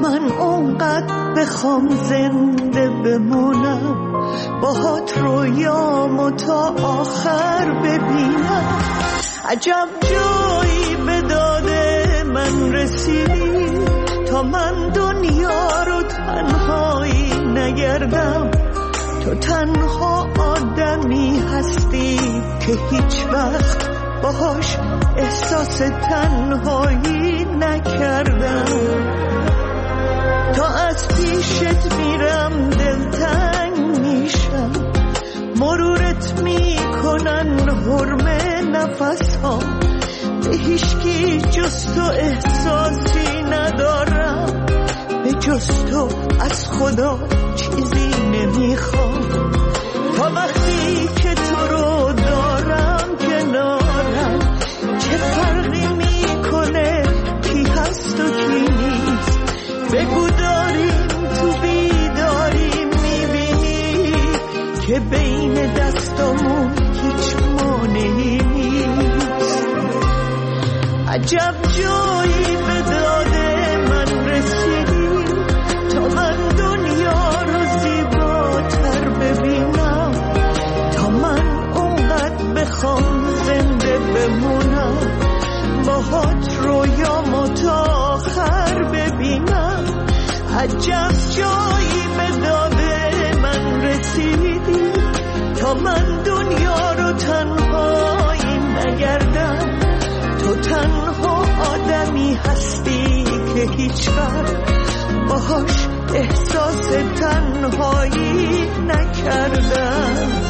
من اونقدر بخوام زنده بمونم، باهات رویامو تا آخر ببینم. عجب جایی به داد من رسیدی تا من دنیا رو تنهایی نگردم. تو تنها آدمی هستی که هیچ وقت باهاش احساس تنهایی نکردم. تا از پیشت میرم دلتنگ میشم، مرورت میکنن حرم نفس ها. به هیچکی جز تو احساسی ندارم، به جز تو از خدا چیزی نمیخوام. تا وقتی که تو رو دارم کنارم، چه فرقی میکنه کی هست و کی نیست. بگو داریم تو بیداری میبینی که بین دستامون هیچ مانعی نیست. عجب جایی به داد من رسیدی تا من دنیا رو زیباتر ببینم. تا من اونقدر بخوام زنده بمونم، باهات رویامو تا آخر ببینم. عجب جایی به داد من رسیدی تا من دنیا رو تنهایی نگردم. تو تنها آدمی هستی که هیچ وقت باهاش احساس تنهایی نکردم.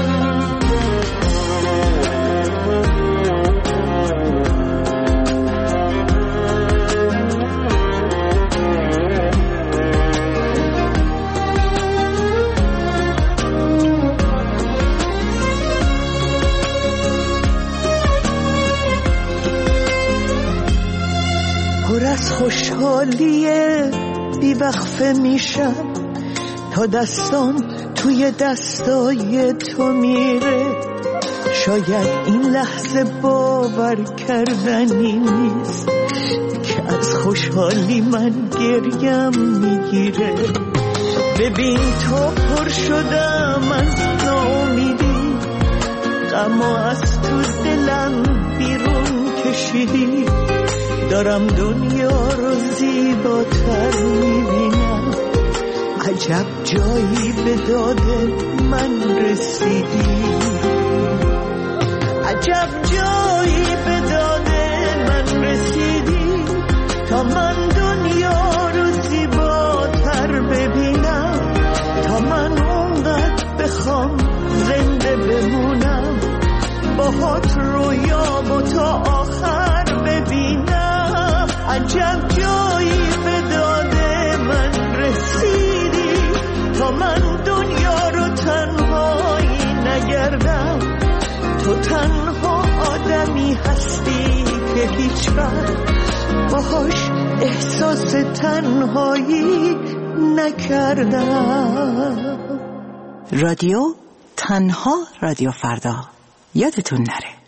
پر از خوشحالیه بیوقفه میشم تا دستام توی دستای تو میره. شاید این لحظه باور کردنی نیست که از خوشحالی من گریم میگیره. ببین تو پر شدم از ناامیدی، غم از تو دلم بیرون کشیدی. دارم دنیا رو زیباتر میبینم. عجب جایی به داد من رسیدی. عجب جایی به داد من رسیدی تا من دنیا رو زیباتر ببینم. تا من اونقدر بخوام زنده بمونم، باهات رویامو تا آخر ببینم. عجب جایی به داد من رسیدی تا من دنیا رو تنهایی نگردم. تو تنها آدمی هستی که هیچ وقت باهاش احساس تنهایی نکردم. رادیو تنها رادیو فردا، یادتون نره.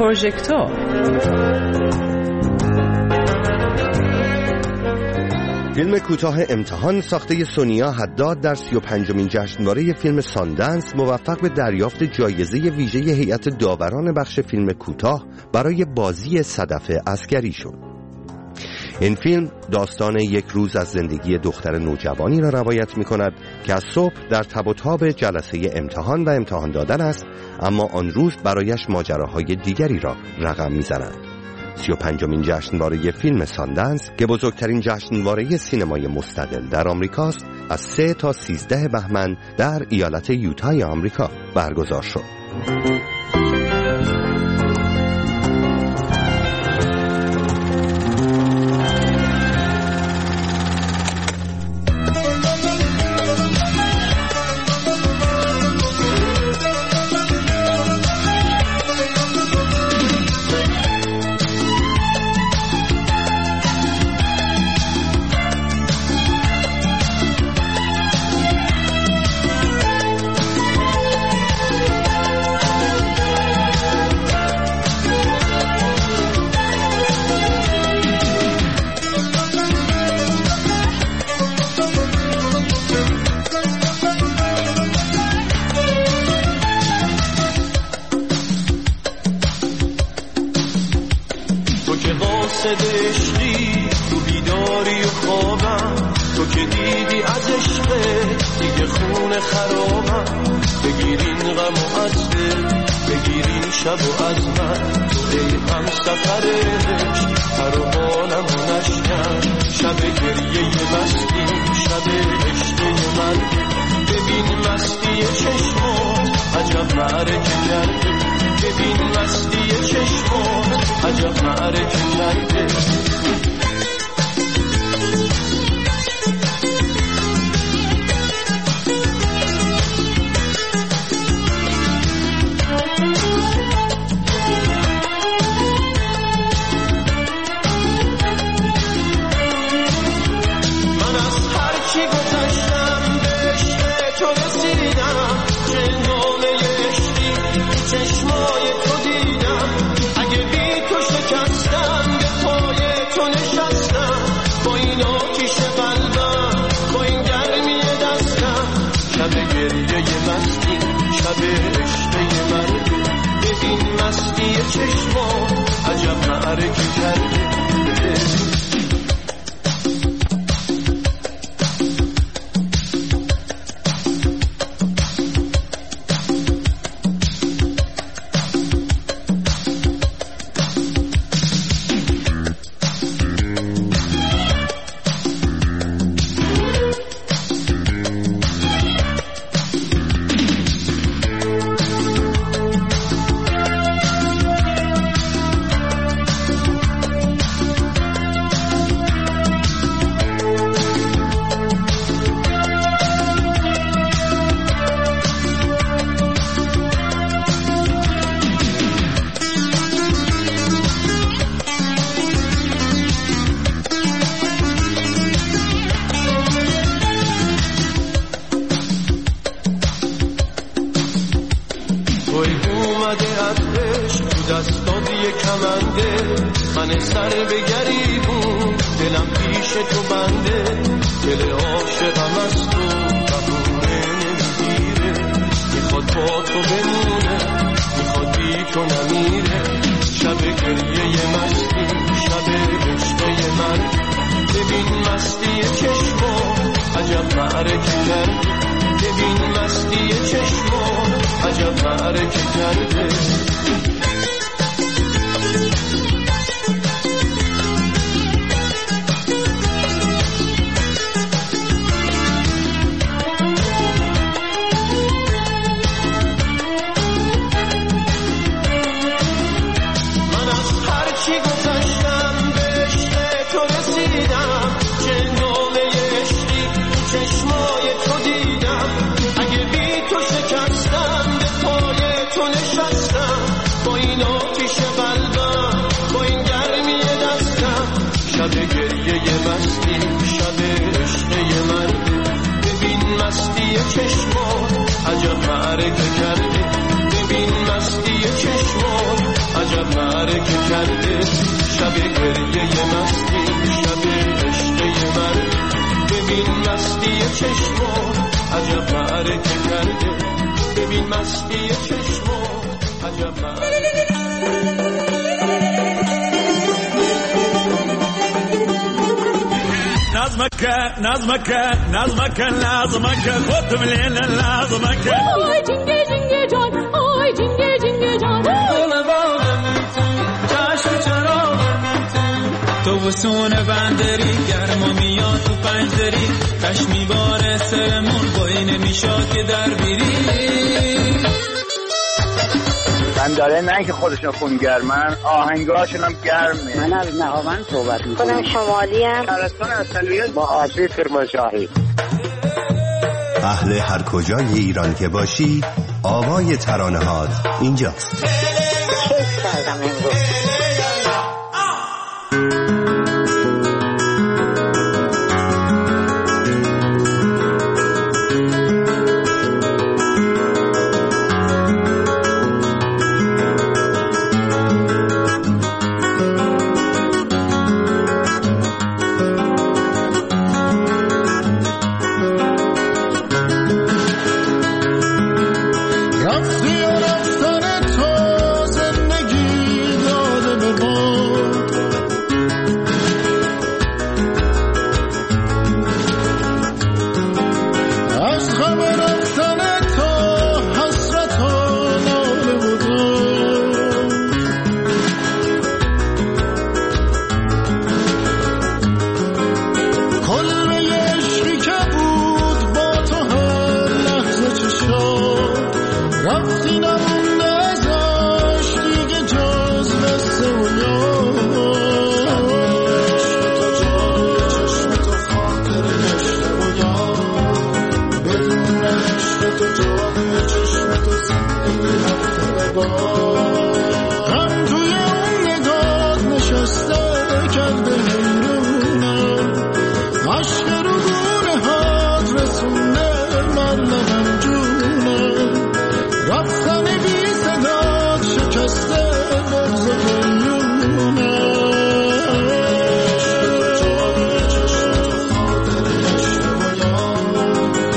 پروژکتور. فیلم کوتاه امتحان ساخته سونیا حداد در 35مین جشنواره فیلم ساندنس موفق به دریافت جایزه ویژه هیئت داوران بخش فیلم کوتاه برای بازی صدف عسکری شد. این فیلم داستان یک روز از زندگی دختر نوجوانی را روایت می کند که از صبح در تب و تاب جلسه امتحان و امتحان دادن است، اما آن روز برایش ماجراهای دیگری را رقم می زند. 35مین جشنواره فیلم ساندنس که بزرگترین جشنواره سینمای مستقل در آمریکاست، از 3 تا 13 بهمن در ایالت یوتای آمریکا برگزار شد. عشقی تو بیداری و خوابم، تو که دیدی از عشقت دیگه خونه خرابم. بگیرین غم و از دل، بگیرین شب و از من، تو ای هم سفر عشق هر و حالم و نشکن. شب گریه مستی، شب عشق من، ببین مستی چشمات عجب معرکه کرده. ببین مستی چشمات عجب معرکه کرده. من از هر چی گذشتم به عشق تو رسیدم، چندامه عشقی چشمای تو دیدم. اگه بی تو شکستم به پای تو نشستم، با این آتیش قلبم، با این گرمی دستم. شب گریه مستی، شب عشق من، ببین مستی چشمات عجب معرکه کرده. من سر به گریبون دلم پیش تو بنده، دل عاشقم از تو بهونه نمیگیره. میخواد با تو بمونه، میخواد بی تو نمیره. شب گریه مستی، شب عشق من، ببین مستی چشمات عجب معرکه کرده. ببین مستی چشمات عجب معرکه کرده. شب گریه مستی، شب عشق من، ببین مستی چشمات عجب معرکه کرده. ببین مستی چشمات عجب حرکه کرده ببین مستی چشمو عجب نظمك خود مليل لازمك آی جنگه جنگه جان آی جنگه جنگه جان گل باغم چشم چراغم تو وسون بندری گرما میاد تو پنجدری کش میباره سرمون بایی نمیشاد که در بیری من داره نه که خودشون خونگرمن آهنگاشون هم گرمه. من از نهاوند صحبت میکنم. خودم شمالی ام. شهرستان اصلیه با آسی کرمانشاهی. اهل هر کجای ایران که باشی آوای ترانه‌هات اینجاست. کیف کردم امروز.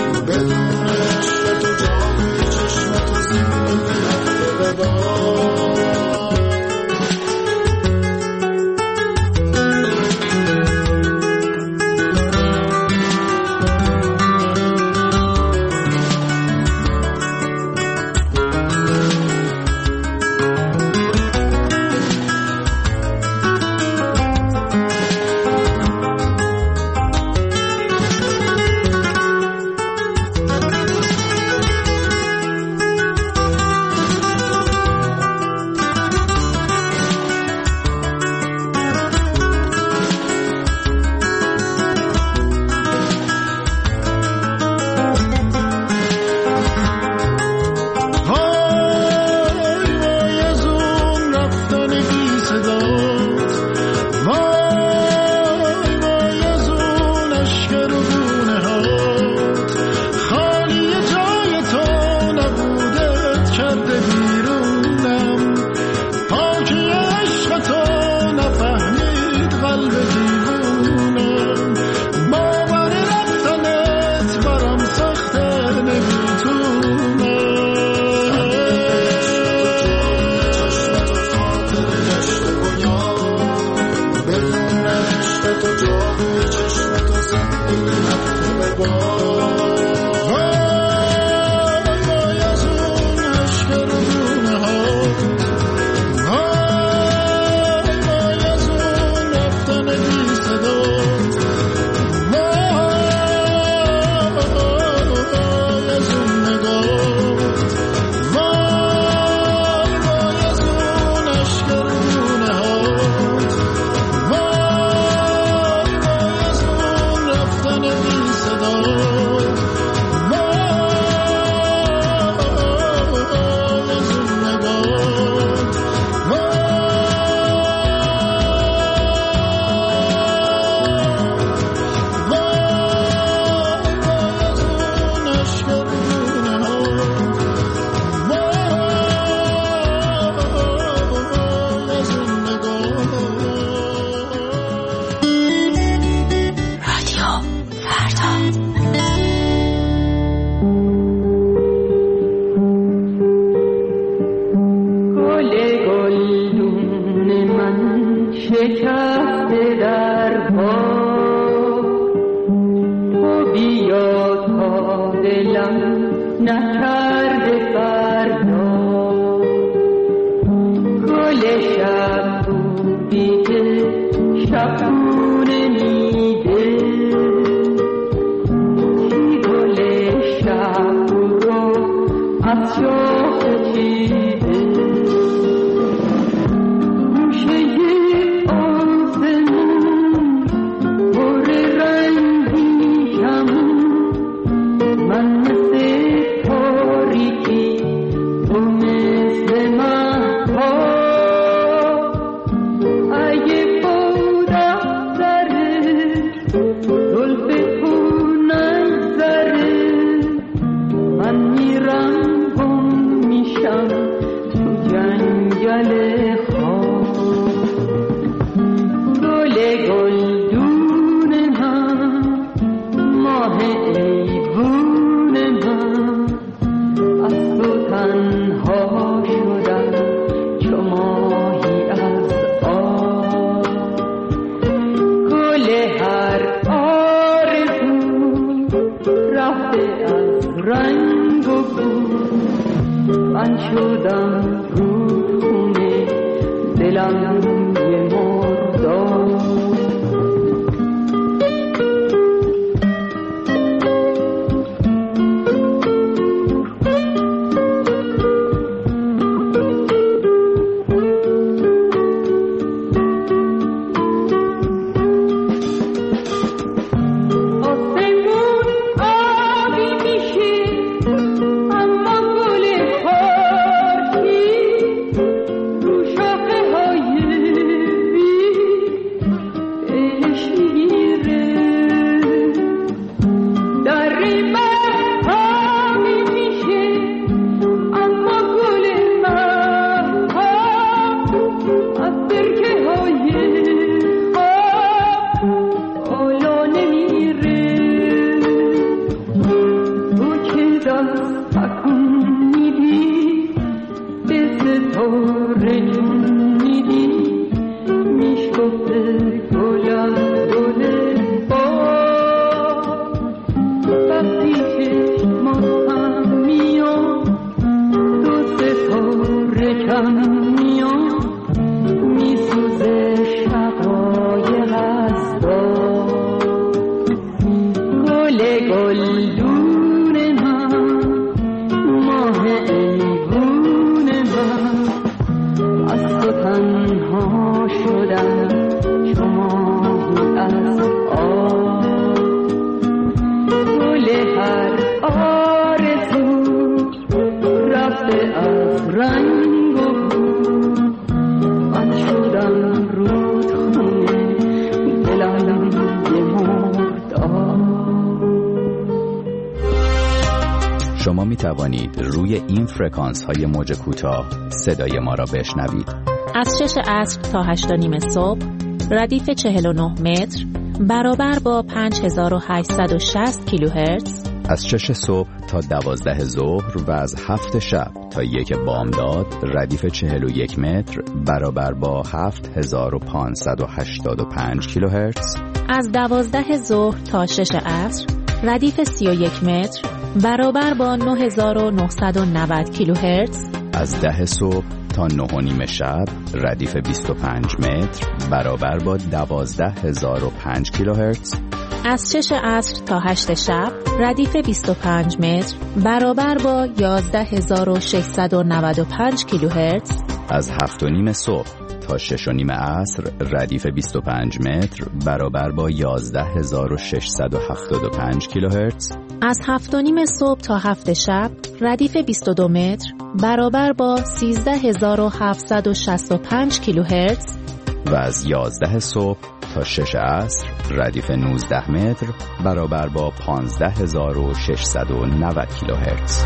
Oh شکسته در پا تو بیا تا دلم نکرده فردا گل شب بودی که شبونه میده چی گل شب رو از شاخ چیده موشه آسمون پر رنگی کمون من مثل تاریکی تو مثل مه‌ها اگه بودم سره زلف تو نگذره من میرم گم میشم تو جنگل خواب گل گلدون من ماه ایوون من از تو تنها شدم چو ماهی از آب گل هر آرزو رفته از رنگ و بو من شدم رودخونه دلم یه مرداب شما می توانید روی این فرکانس های موج کوتاه صدای ما را بشنوید. از 6 عصر تا 8 و نیم صبح ردیف 49 متر برابر با 5860 کیلوهرتز، از 6 صبح تا 12 ظهر و از 7 شب تا 1 بامداد ردیف 41 متر برابر با 7585 کیلوهرتز، از 12 ظهر تا 6 عصر ردیف 31 متر برابر با 9990 کیلوهرتز، از 10 صبح تا 9 و نیم شب ردیف 25 متر برابر با 12005 کیلوهرتز، از 6 عصر تا 8 شب ردیف 25 متر برابر با 11695 کیلوهرتز، از 7 و نیم صبح تا 6 و نیم عصر ردیف 25 متر برابر با 11675 کیلوهرتز، از 7 و نیم صبح تا 7 شب ردیف 22 متر برابر با 13765 کیلوهرتز و از 11 صبح تا 6 عصر ردیف 19 متر برابر با 15690 کیلوهرتز.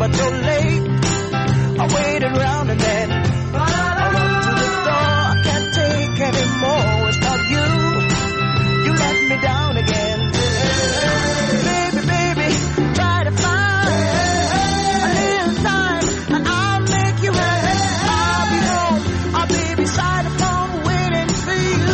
until late. I waited around and then I run to the door. I can't take anymore without you. You let me down again. Baby, baby, try to find a little time and I'll make you happy. I'll be home, I'll be beside the phone waiting for you.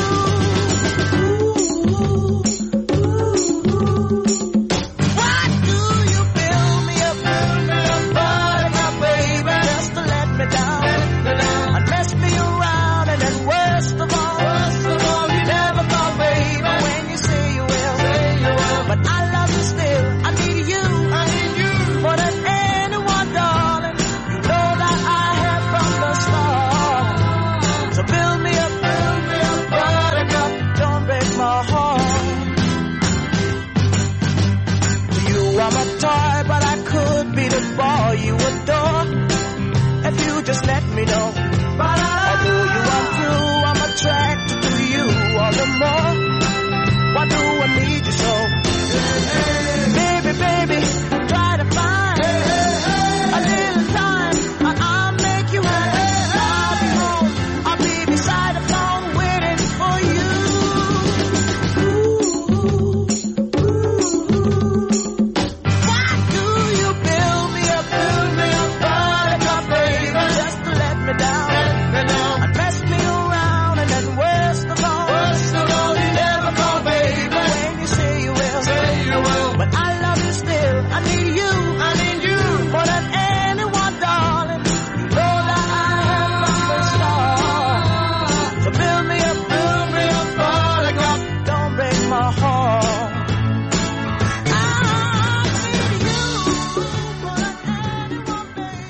Why do you build me up, buttercup, baby, just to let me down and mess me around? And then worst of all, you never call, baby, when you say you will. But I love you still, I need you more than anyone, darling. You know that I have from the start. So build me up, buttercup, don't break my heart. You are my toy, but I could be the boy you adore if you just let me know. Although you are through, I'm attracted to you all the more. Why do I need you so? Baby, baby, try to find a little time and I'll make you happy. I'll be home, I'll be beside the phone waiting for you. Why do you build me up, buttercup, baby, just to let me down and mess me around? And then worst of all, you never call, baby, when you say you will. But I love you still, I need you more than anyone, darling. You know that I have from the start. So build me up, buttercup, don't break my heart. I need you more than anyone,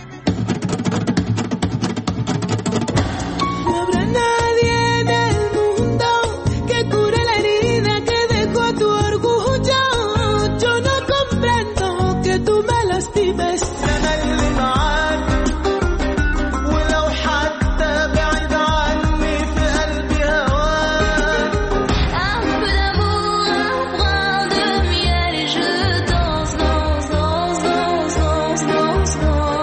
baby. No habrá nadie en el mundo que cure la herida que dejó tu orgullo. Yo no comprendo que tú me lastimes. أنا اللي معاك ولو حتى بعيد عني في قلبي هواك. Un peu d'amour, un brin de miel et je danse, danse, danse, danse, danse,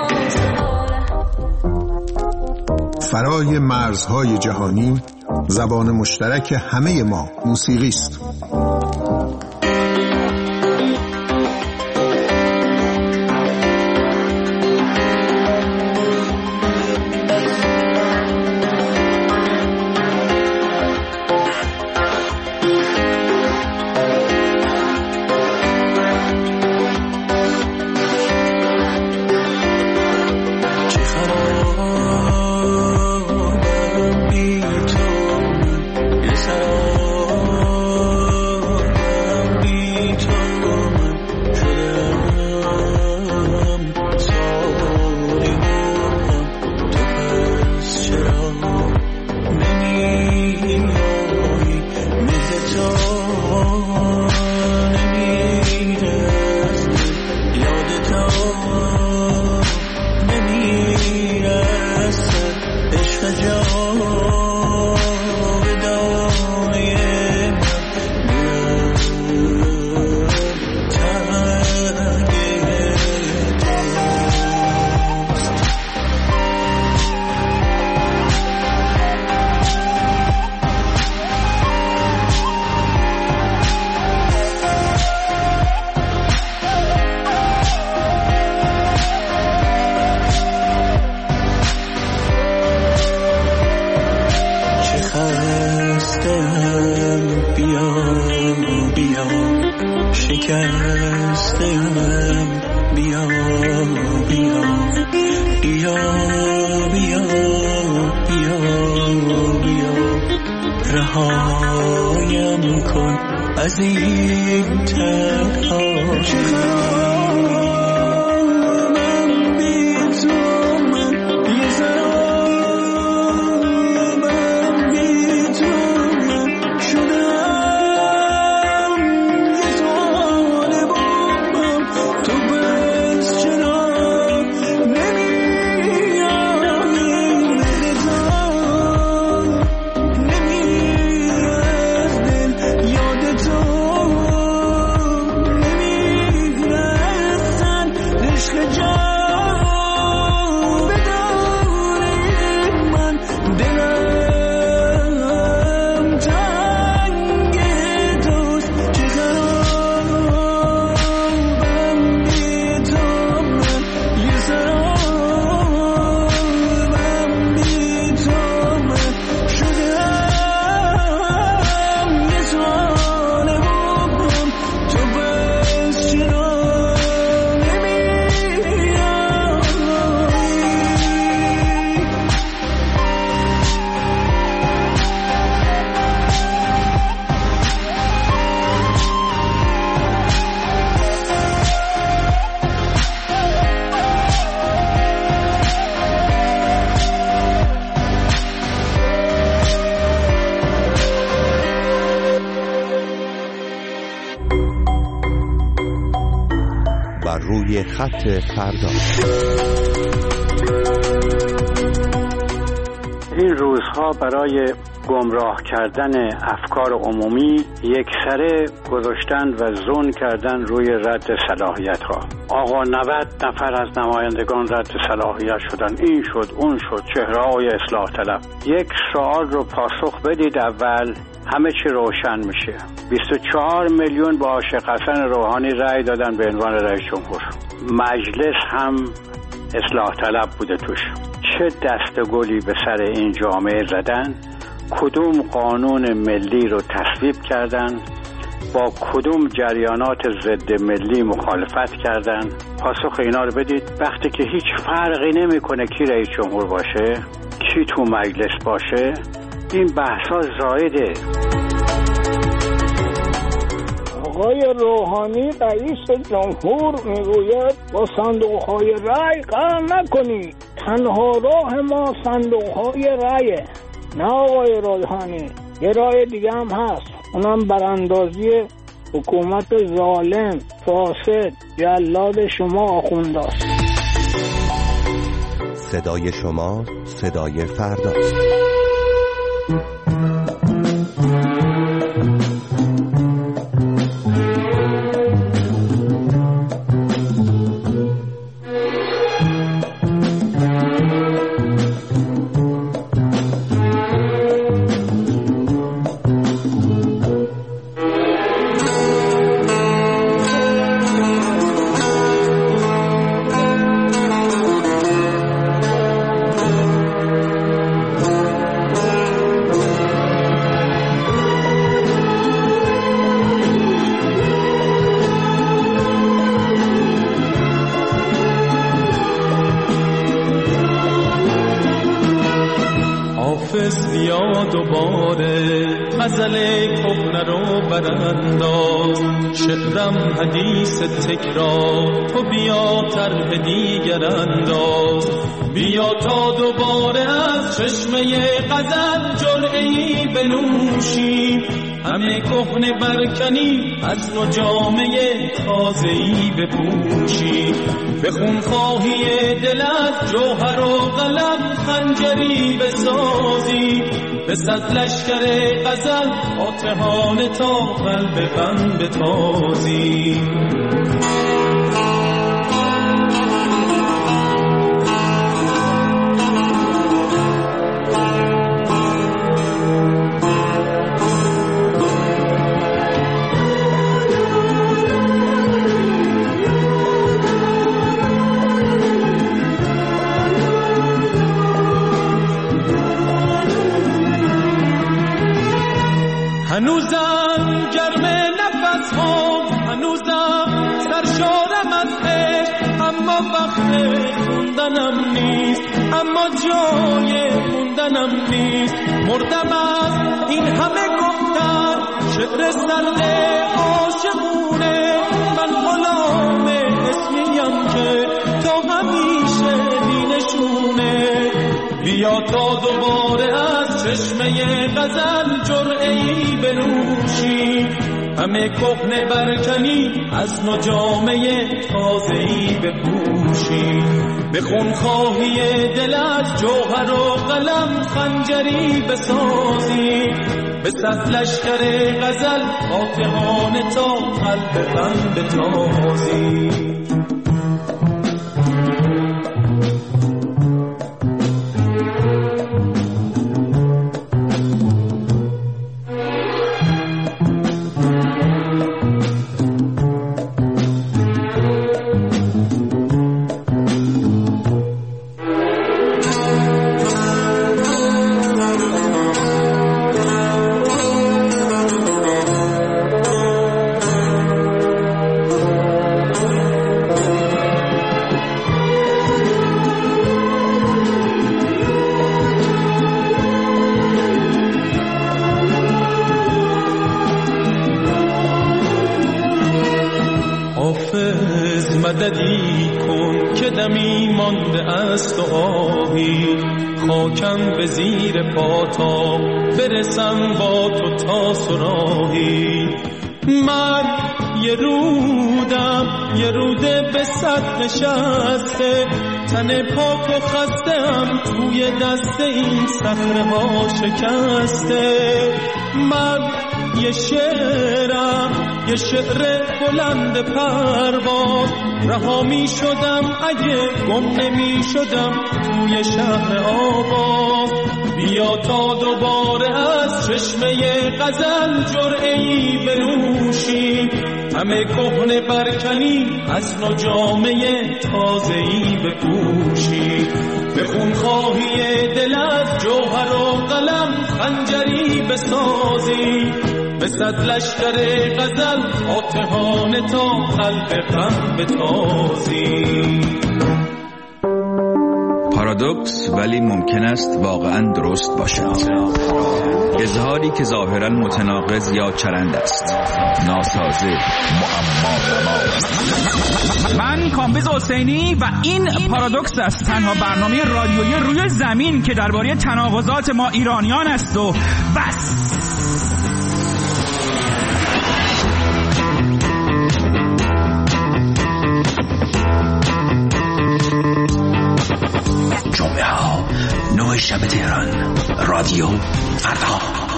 danse. فرای مرزهای جهانی زبان مشترک همه ما موسیقی است. چه خرابم بی تو من، یه سرابم بی تو من شدم ساری هم. تو پس چرا نمیایی مثل تو نمیرسه یاد تو نمیرسه عشق جاودانه من تنگ توست. چه خستم بیا بیا شکستم بیا بیا بیا بیا بیا بیا رهایم کن از این تنها. بر روی خط فردا. این روزها برای گمراه کردن افکار عمومی یکسره گذاشتن و زون کردن روی رد صلاحیت ها. آقا 90 نفر از نمایندگان رد صلاحیت شدن، این شد اون شد، چهره‌های اصلاح طلب. یک سوال رو پاسخ بدید اول، همه چی روشن میشه. 24 میلیون با عاشق حسن روحانی رأی دادن به عنوان رئیس جمهور. مجلس هم اصلاح طلب بوده توش. چه دستگلی به سر این جامعه زدن؟ کدوم قانون ملی رو تصویب کردن؟ با کدوم جریانات ضد ملی مخالفت کردن؟ پاسخ اینا رو بدید. وقتی که هیچ فرقی نمیکنه کی رئیس جمهور باشه، کی تو مجلس باشه، این بحثا زایده. آقای روحانی رئیس جمهور میگوید با صندوق‌های رأی قرار نکنید، تنها راه ما صندوق‌های رأیه. نه آقای روحانی، یه راه دیگه هم هست، اونم براندازی حکومت ظالم فاسد جلاد شما آخونداست. صدای شما صدای فرداست. حدیث تکرار تو بیا طرح دیگر انداز، بیا تا دوباره از چشمه غزل جرعه‌ای بنوشی، همه کهنه برکنی از نو جامه تازه‌ای بپوشی، به خونخواهی دلت جوهر و قلم خنجری بسازی، به صد لشکر غزل فاتحانه تا قلب غم بتازی. هنوزم گرم نفس ها، هنوزم سرشارم از عشق، اما وقت خوندنم نیست، اما جای موندنم نیست. مردم از این همه گفتن، شعر سرد عاشقونه، من غلام اسمیم که تا همیشه دینشونه. بیا تا دوباره از چشمه غزل جرعه‌ای بنوشی، همه کهنه برکنی از نو جامه تازه‌ای بپوشی، به خونخواهی دلت جوهر و قلم خنجری بسازی، به صد لشکر غزل فاتحانه تا قلب غم بتازی. مددی کن که دمی مانده است و آهی، خاکم به زیر پاتا برسم با تو تا سراهی. من یه رودم یه روده به صد نشسته، تن پاک و خستم توی دست این صخره ها شکسته. من یه شعرم یه شعر بلند پرواز، رها می شدم اگه گم نمی شدم توی شهر آواز. بیا تا دوباره از چشمه غزل جرعه‌ای بنوشیم، همه کهنه برکنی از نو جامه تازه‌ای بپوشیم. به خونخواهی دلت جوهر و قلم خنجری بسازی، به صد لشکر غزل فاتحانه تا قلب غم بتازی. پارادوکس ولی ممکن است واقعا درست باشد. اظهاری که ظاهرا متناقض یا چرند است، ناسازه، معما. من کامبیز حسینی و این پارادوکس است، تنها برنامه رادیویی روی زمین که درباره تناقضات ما ایرانیان است و بس. جمعه ها 9 شب تهران، رادیو فردا.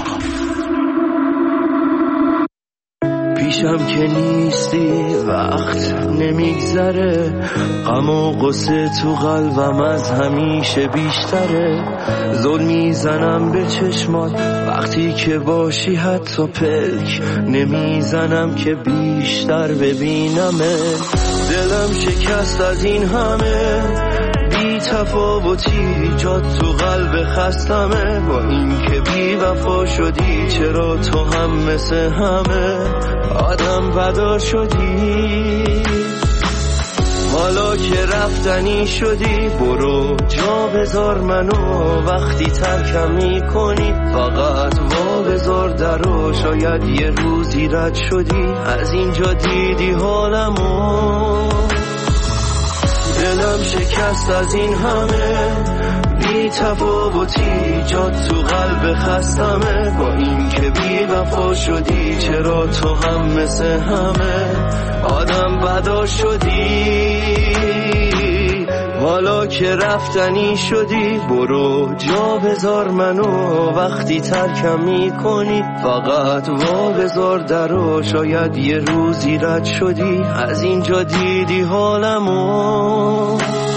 پیشم که نیستی وقت نمیگذره، غم و غصه تو قلبم از همیشه بیشتره. ظلم میزنم به چشمات وقتی که باشی، حتی پلک نمیزنم که بیشتر ببینمه. دلم شکست از این همه بی تفاوتی، جات تو قلب خستمه. با این که بی وفا شدی، چرا تو هم مثل همه آدم بدار شدی؟ حالا که رفتنی شدی، برو جا بذار منو. وقتی ترکم میکنی فقط وا بذار درو. شاید یه روزی رد شدی، از اینجا دیدی حالمو. دلم شکست از این همه بی تفاوتی، جات تو قلب خستمه. با این که بی وفا شدی، چرا تو هم مثل همه آدم بدار شدی؟ حالا که رفتنی شدی، برو جا بذار منو. وقتی ترکم میکنی فقط وا بذار درو. شاید یه روزی رد شدی، از اینجا دیدی حالمو.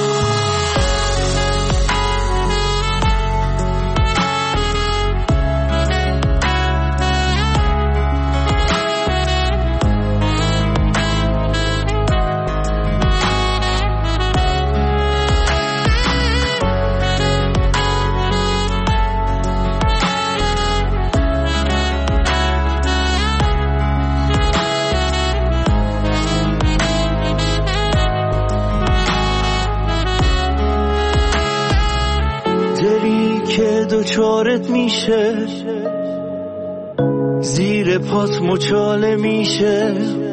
دوچارت میشه، زیر پات مچاله میشه.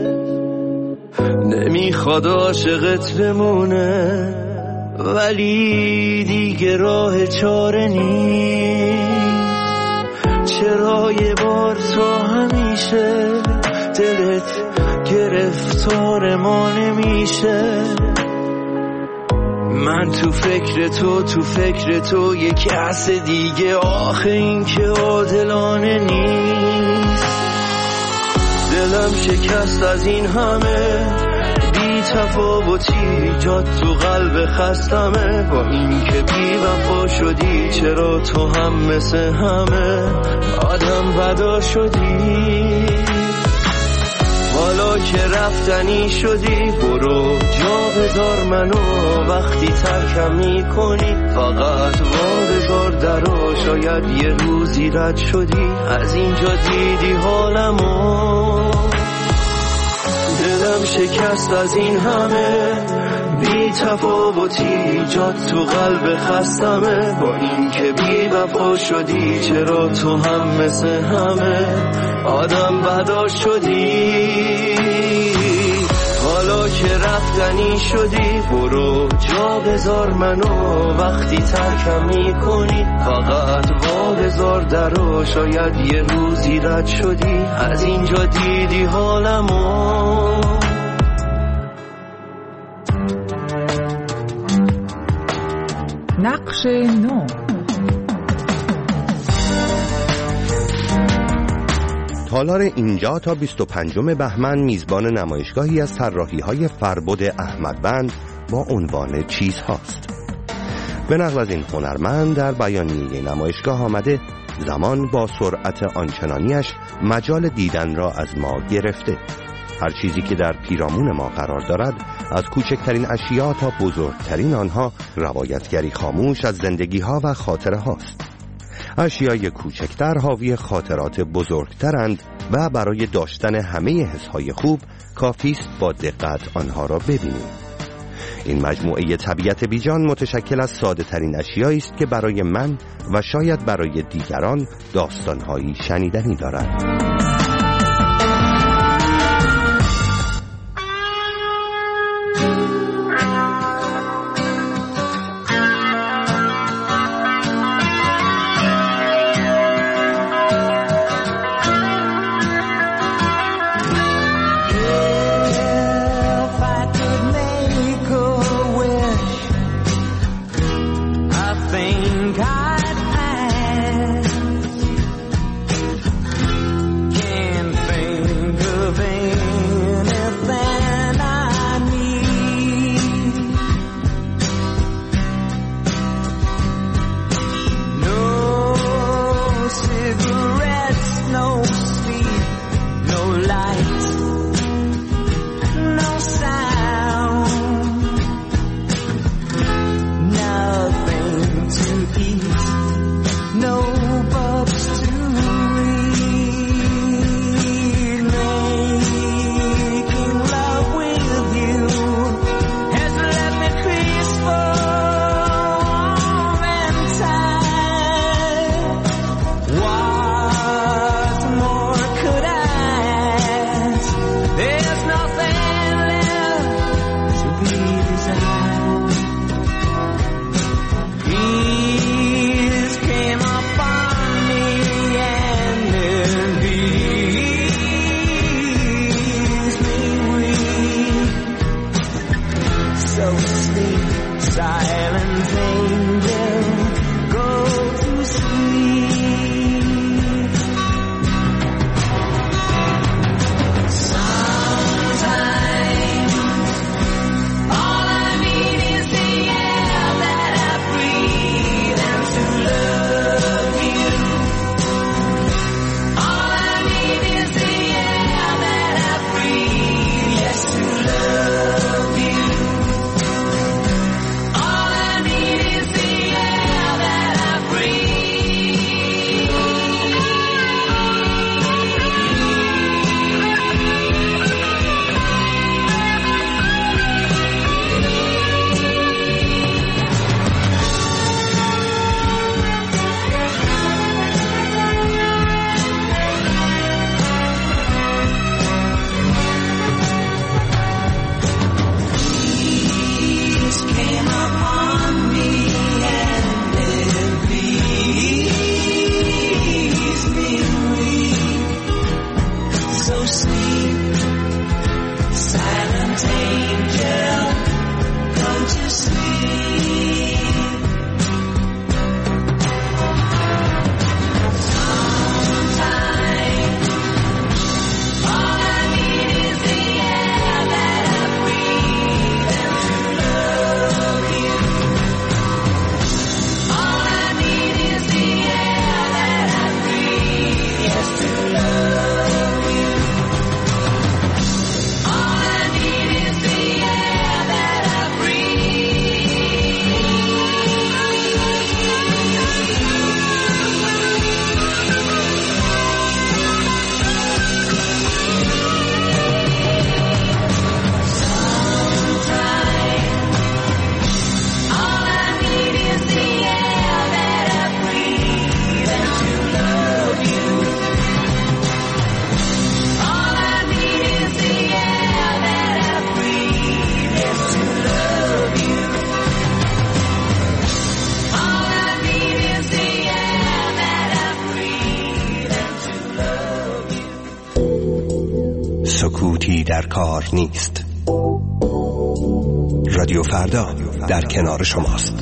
نمیخواد عاشقت بمونه، ولی دیگه راه چاره نیست. چرا یه بار تا همیشه دلت گرفتار ما نمیشه؟ من تو فکر تو یه کس دیگه. آخه این که عادلانه نیست. دلم شکست از این همه بی تفاوتی، جات تو قلب خستمه. با این که بی وفا شدی، چرا تو هم مثل همه آدم بدار شدی؟ حالا که رفتنی شدی، برو جا بذار منو. وقتی ترکم میکنی فقط وا بذار درو. شاید یه روزی رد شدی، از اینجا دیدی حالمو. دلم شکست از این همه بی تفاوتی، جات تو قلب خستمه. با این که بی وفا شدی، چرا تو هم مثل همه آدم بدار شدی؟ حالا که که رفتنی شدی برو جا بذار منو، وقتی ترکم میکنی فقط وا بذار درو، شاید یه روزی رد شدی از اینجا دیدی حالمو. نقش نو. تالار اینجا تا 25 بهمن میزبان نمایشگاهی از طراحی‌های فربد احمدبند با عنوان چیزهاست. به نقل از این هنرمند در بیانیه نمایشگاه آمده زمان با سرعت آنچنانیش مجال دیدن را از ما گرفته. هر چیزی که در پیرامون ما قرار دارد، از کوچکترین اشیا تا بزرگترین آنها، روایتگری خاموش از زندگی‌ها و خاطره هاست. اشیای کوچکتر حاوی خاطرات بزرگترند و برای داشتن همه حسهای خوب کافیست با دقت آنها را ببینیم. این مجموعه طبیعت بیجان متشکل از ساده ترین اشیایی است که برای من و شاید برای دیگران داستان‌هایی شنیدنی دارد. کار نیست. رادیو فردا در کنار شماست.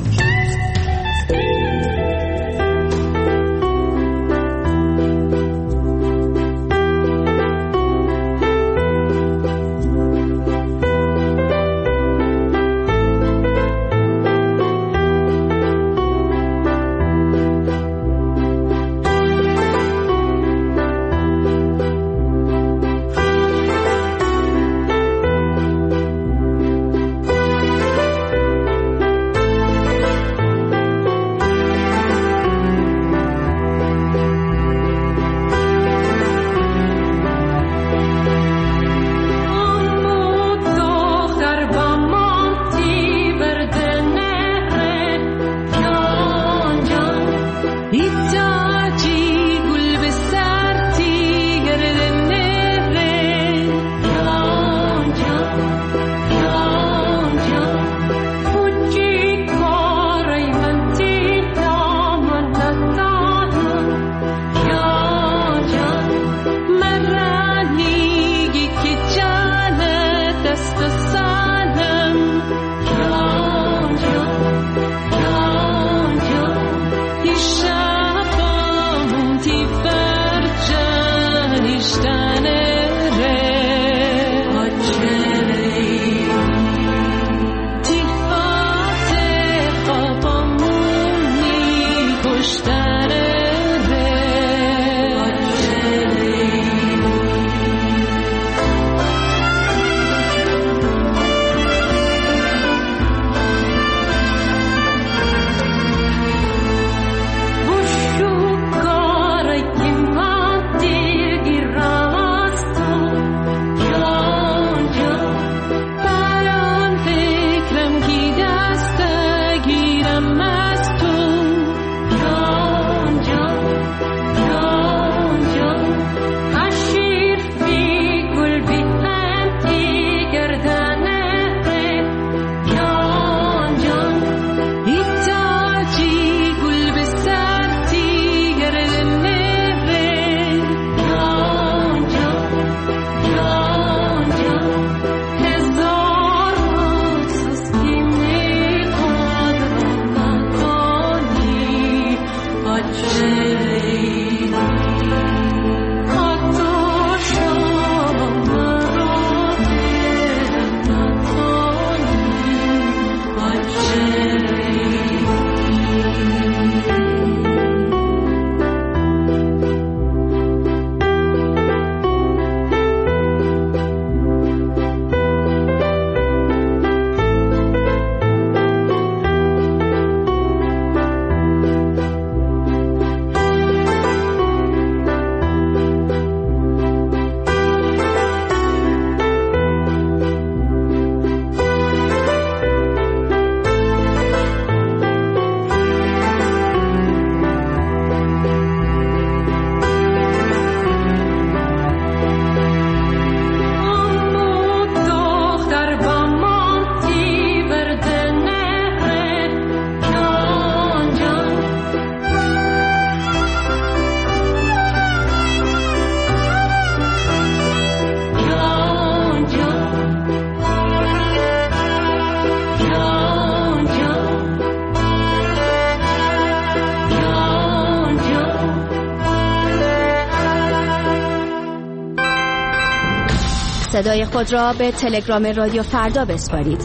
صدای خود را به تلگرام رادیو فردا بسپارید.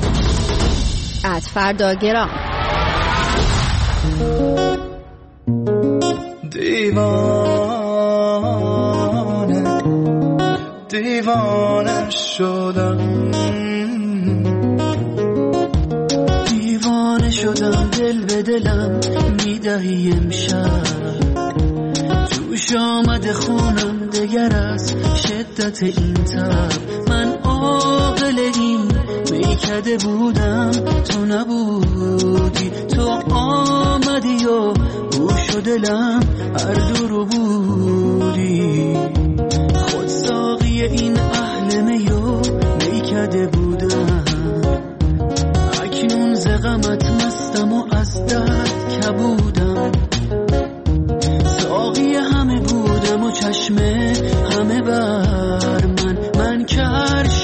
@فرداگرام. دیوانه شدم، دیوانه شدم، دل به دلم میدهی امشب، توش آمده خونم دگر از شدت این تب. من عاقل این میکده بودم، تو نبودی، تو آمدی و گوش و دلم هر دو رو بودی. خود ساقی این اهل میو میکده بودم، اکنون ز غمت مستم و از درد کبودم. ساقی همه بودم و چشم همه بر من کرد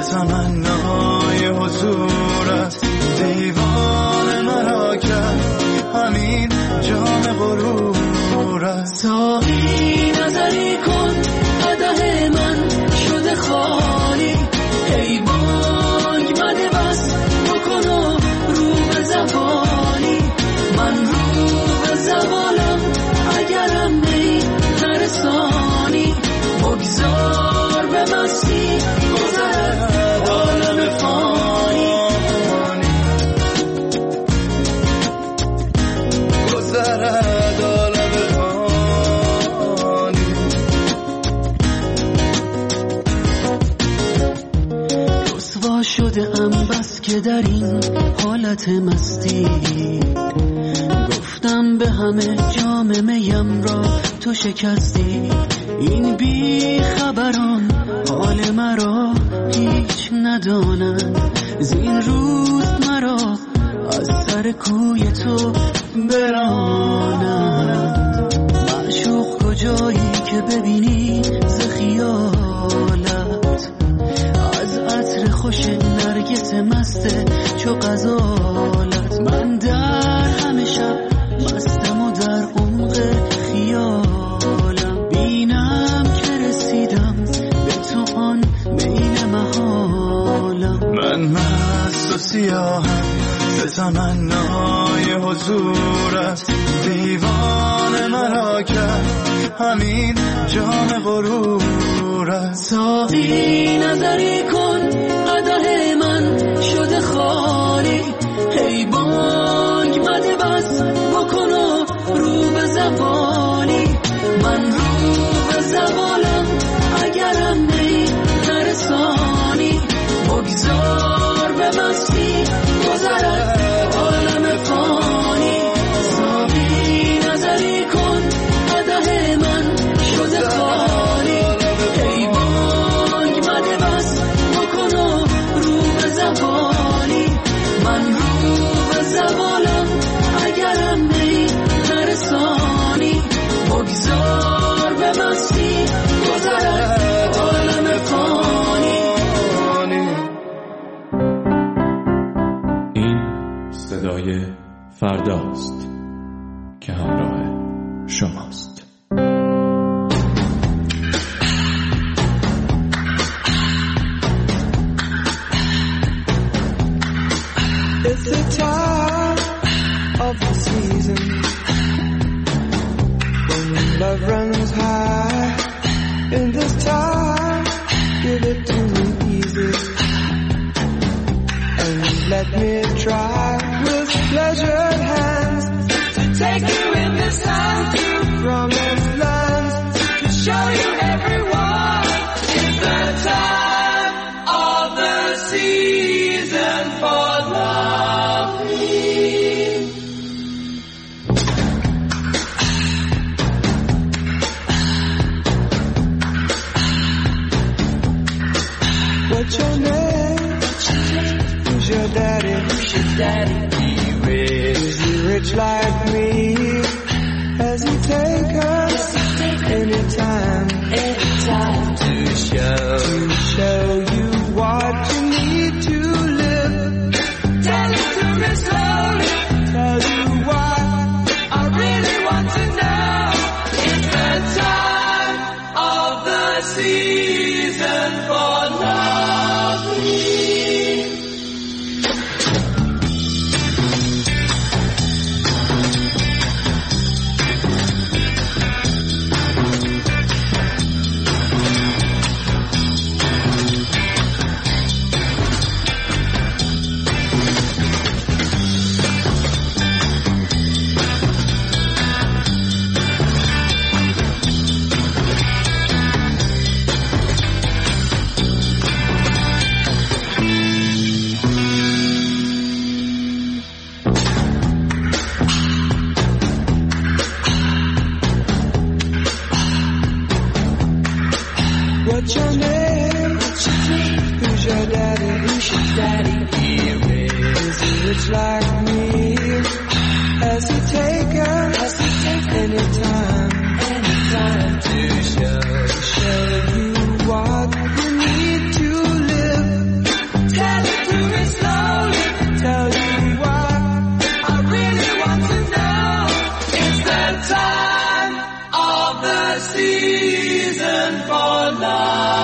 تمنای حضورت دیوان مرا کرد همین جام غرورت. ساقی نظری کن قدح من شده خالی، ای بانگ مده بس بکن و رو به زوالی. من رو به زوالم اگرم می نرسانی، بگذار به مستی گذرد عالم فانی. گذرد عالم فانی. رسوا شده ام بس که در این حالت مستی، گفتم به همه جام میم را تو شکستی. این بی خبران حال مرا هیچ ندانند، زین روز مرا از سر کوی تو برانند. معشوق کجایی که ببینی ز خیالت، از عطر خوش نرگس مست چو غزالت. من در همه شب مستم و در عمق خیالم، بینم که رسیدم به تو آن میل محالم. من مست و سیاهم ز تمنای حضورت دیوان مرا کرد همین جام غرورت. ساقی نظری کن قدح من شده خالی، ای بانگ مده بس بکن و رو به زوالی. من رو به زوالم اگرم می نرسانی، بگذار به مستی گذرد عالم فانی. ساقی نظری کن قدح من شده خالی، ای بانگ مده بس بکن و رو به زوالی. من رو به زوالم اگرم می نرسانی، بگذار به مستی گذرد عالم فانی. این صدای فرداست که همراه شماست. It's the time of the season when love runs high. In this time, give it to me easy and let me try with pleasured hands to take you in this time to promised lands, to show you everyone. It's the time of the season for loving. What's your name? Who's your daddy? Who's your daddy? Is he rich like me? Has he take us anytime to show you what you need to live? Tell it to me slowly. Tell you what I really want to know. It's the time of the season for loving. What's your name? Who's your daddy? Who's your daddy? Is he rich like me? Has he taken anytime to show you what you need to live? reason for life.